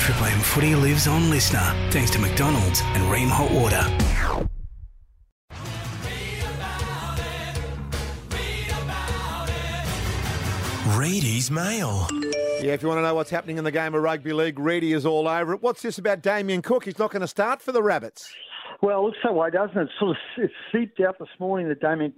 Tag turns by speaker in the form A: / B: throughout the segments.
A: Triple M Footy lives on Listener, thanks to McDonald's and Ream Hot Water. Reedy's Mail.
B: Yeah, if you want to know what's happening in the game of rugby league, Reedy is all over it. What's this about Damien Cook? He's not going to start for the Rabbits.
C: Well, it looks that way, doesn't it? It seeped out this morning that Damien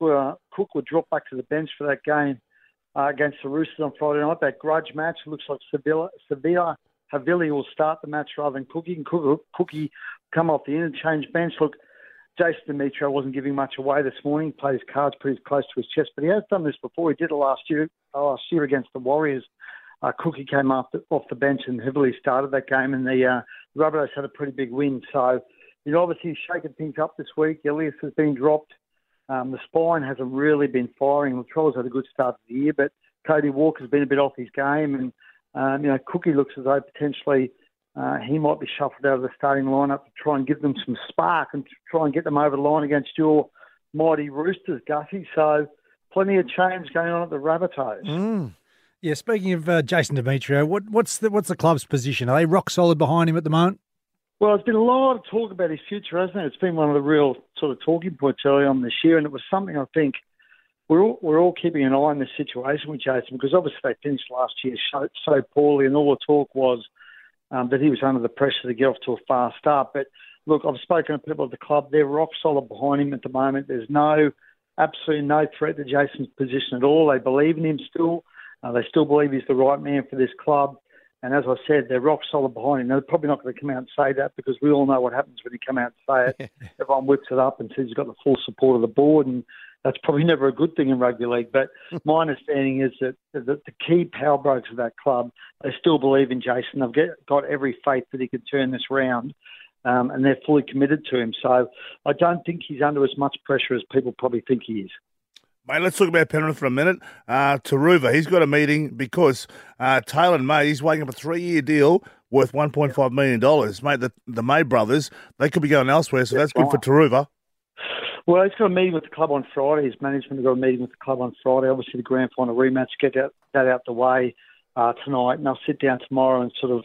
C: Cook would drop back to the bench for that game against the Roosters on Friday night. That grudge match looks like Sevilla Havili will start the match rather than Cookie. And Cookie come off the interchange bench. Look, Jason Demetriou wasn't giving much away this morning. He played his cards pretty close to his chest, but he has done this before. He did it last year against the Warriors. Cookie came off the bench and heavily started that game, and the Rabbitohs had a pretty big win. So, obviously he's shaking things up this week. Elias has been dropped. The spine hasn't really been firing. Latrell's had a good start to the year, but Cody Walker's been a bit off his game, and Cookie looks as though potentially he might be shuffled out of the starting lineup to try and give them some spark and to try and get them over the line against your mighty Roosters, Gussie. So plenty of change going on at the Rabbitohs.
D: Yeah, speaking of Jason Demetriou, what's the club's position? Are they rock solid behind him at the moment?
C: Well, there's been a lot of talk about his future, hasn't it? It's been one of the real sort of talking points early on this year, and it was something I think we're all keeping an eye on this situation with Jason, because obviously they finished last year so poorly, and all the talk was that he was under the pressure to get off to a fast start. But look, I've spoken to people at the club. They're rock solid behind him at the moment. There's absolutely no threat to Jason's position at all. They believe in him still. They still believe he's the right man for this club. And as I said, they're rock solid behind him. They're probably not going to come out and say that, because we all know what happens when you come out and say it. Everyone whips it up and says he's got the full support of the board, and that's probably never a good thing in rugby league. But my understanding is that the key power brokers of that club, they still believe in Jason. They've got every faith that he can turn this round, and they're fully committed to him. So I don't think he's under as much pressure as people probably think he is.
E: Mate, let's talk about Penrith for a minute. Taruva, he's got a meeting because Taylor May, he's waiting up a 3-year deal worth $1.5 million. Mate, the May brothers, they could be going elsewhere, so that's good for Taruva.
C: Well, he's got a meeting with the club on Friday. His management have got a meeting with the club on Friday. Obviously, the grand final rematch, get that out the way tonight, and they'll sit down tomorrow and sort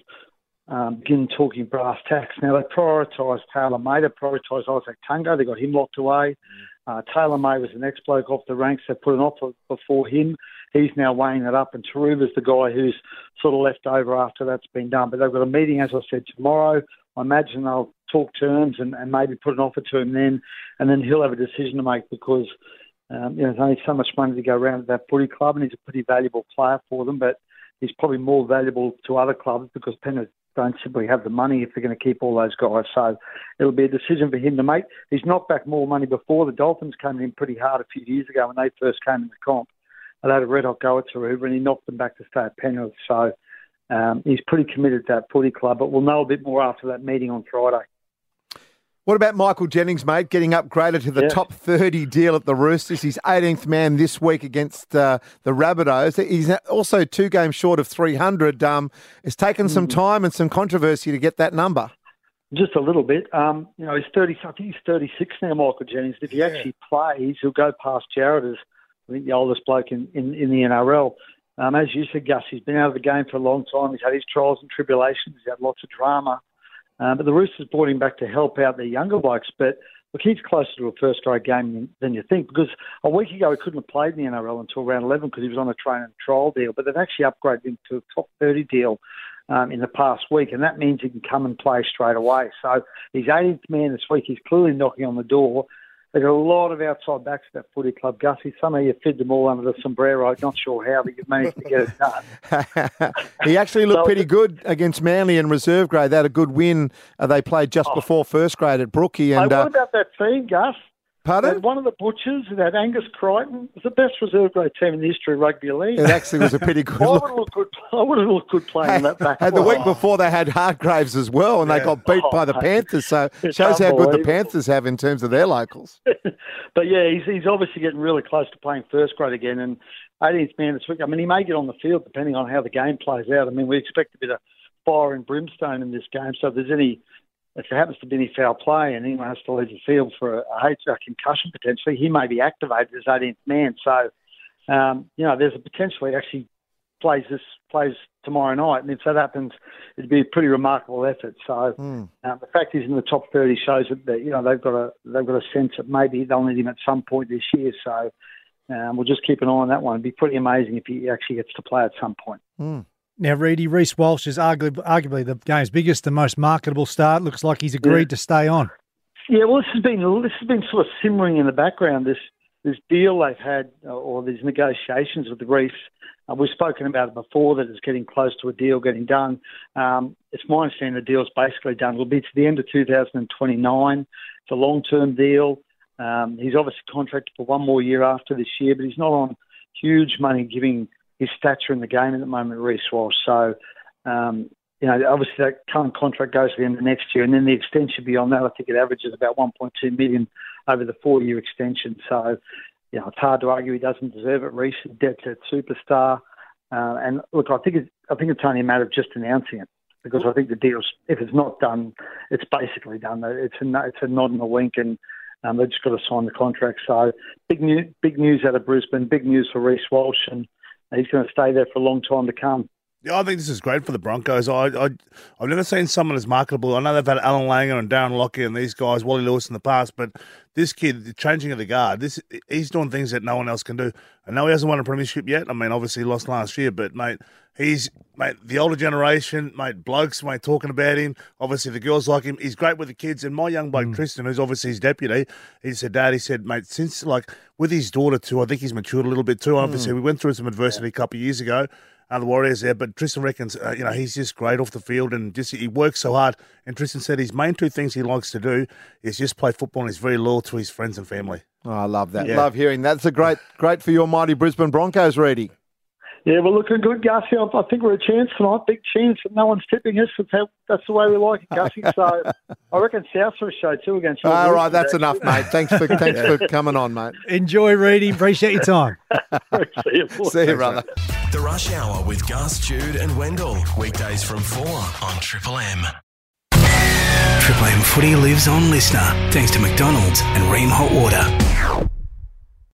C: of begin talking brass tacks. Now, they prioritise Taylor May. They prioritise Isaac Tungo. They got him locked away. Taylor May was the next bloke off the ranks. They put an offer before him. He's now weighing it up, and Taruva's the guy who's sort of left over after that's been done. But they've got a meeting, as I said, tomorrow. I imagine they'll talk terms and maybe put an offer to him then, and then he'll have a decision to make, because there's only so much money to go around at that footy club, and he's a pretty valuable player for them, but he's probably more valuable to other clubs because Penrith don't simply have the money if they're going to keep all those guys. So it'll be a decision for him to make. He's knocked back more money before. The Dolphins came in pretty hard a few years ago when they first came in the comp. They had a red-hot go at Taruva, and he knocked them back to stay at Penrith. So he's pretty committed to that footy club, but we'll know a bit more after that meeting on Friday.
B: What about Michael Jennings, mate, getting upgraded to the top 30 deal at the Roosters? He's 18th man this week against the Rabbitohs. He's also 2 games short of 300. It's taken some time and some controversy to get that number.
C: Just a little bit. He's 30. I think he's 36 now, Michael Jennings. If he actually plays, he'll go past Jared as, I think, the oldest bloke in the NRL. As you said, Gus, he's been out of the game for a long time. He's had his trials and tribulations. He's had lots of drama. But the Roosters brought him back to help out their younger blokes. But look, he's closer to a first-grade game than you think, because a week ago he couldn't have played in the NRL until round 11 because he was on a train and trial deal. But they've actually upgraded him to a top 30 deal in the past week, and that means he can come and play straight away. So he's 18th man this week. He's clearly knocking on the door. They've got a lot of outside backs at that footy club, Gussie. Some of you fed them all under the sombrero. Not sure how, but you've managed to get it done.
B: He actually looked pretty good against Manly in reserve grade. They had a good win. They played just before first grade at Brookie. And
C: what about that team, Gus?
B: Pardon?
C: One of the Butchers, that Angus Crichton, was the best reserve grade team in the history of rugby league.
B: It actually was a pretty good look.
C: I would have looked good playing that back.
B: And the week before they had Hargraves as well, and they got beat by the Panthers. So it shows how good the Panthers have in terms of their locals.
C: But yeah, he's obviously getting really close to playing first grade again. And 18th man this week, I mean, he may get on the field depending on how the game plays out. I mean, we expect a bit of fire and brimstone in this game. So if there happens to be any foul play and anyone has to leave the field for a concussion potentially, he may be activated as 18th man. So, there's a potentially actually plays tomorrow night, and if that happens, it'd be a pretty remarkable effort. So the fact he's in the top 30 shows that they've got a sense that maybe they'll need him at some point this year. So we'll just keep an eye on that one. It'd be pretty amazing if he actually gets to play at some point.
D: Now, Reedy, Reece Walsh is arguably the game's biggest and most marketable star. It looks like he's agreed to stay on.
C: Yeah, well, this has been sort of simmering in the background. This deal they've had, or these negotiations with the Reefs. We've spoken about it before, that it's getting close to a deal getting done. It's my understanding the deal's basically done. It'll be to the end of 2029. It's a long-term deal. He's obviously contracted for one more year after this year, but he's not on huge money given his stature in the game at the moment, Reece Walsh. So, obviously that current contract goes to the end of next year, and then the extension beyond that, I think it averages about $1.2 million over the 4-year extension. So, it's hard to argue he doesn't deserve it. Reece is a dead-set superstar. And look, I think it's only a matter of just announcing it, because I think the deal's, if it's not done, it's basically done. It's a nod and a wink, and they've just got to sign the contract. So big news out of Brisbane, big news for Reece Walsh, and he's going to stay there for a long time to come.
E: Yeah, I think this is great for the Broncos. I've never seen someone as marketable. I know they've had Alan Langer and Darren Lockyer and these guys, Wally Lewis in the past, but this kid, the changing of the guard, he's doing things that no one else can do. I know he hasn't won a premiership yet. I mean, obviously he lost last year, but, mate, the older generation, mate, blokes, mate, talking about him. Obviously the girls like him. He's great with the kids. And my young bloke, Tristan, who's obviously his deputy, he said, Dad, mate, since, with his daughter too, I think he's matured a little bit too. Obviously, we went through some adversity a couple of years ago. The Warriors there, but Tristan reckons, he's just great off the field, and he works so hard. And Tristan said his main two things he likes to do is just play football, and he's very loyal to his friends and family.
B: Oh, I love that. Yeah. Love hearing that. It's a great for your mighty Brisbane Broncos, Reedy.
C: Yeah, we're looking good, Gussie. I think we're a chance tonight. Big chance. No one's tipping us. That's the way we like it, Gussie. So I reckon South for a show too against you.
B: All right, that's enough, mate. Thanks for coming on, mate.
D: Enjoy, Reedy. Appreciate your time.
B: See you, brother.
A: The Rush Hour with Gus, Jude and Wendell. Weekdays from 4 on Triple M. Triple M footy lives on Listener, thanks to McDonald's and Ream Hot Water.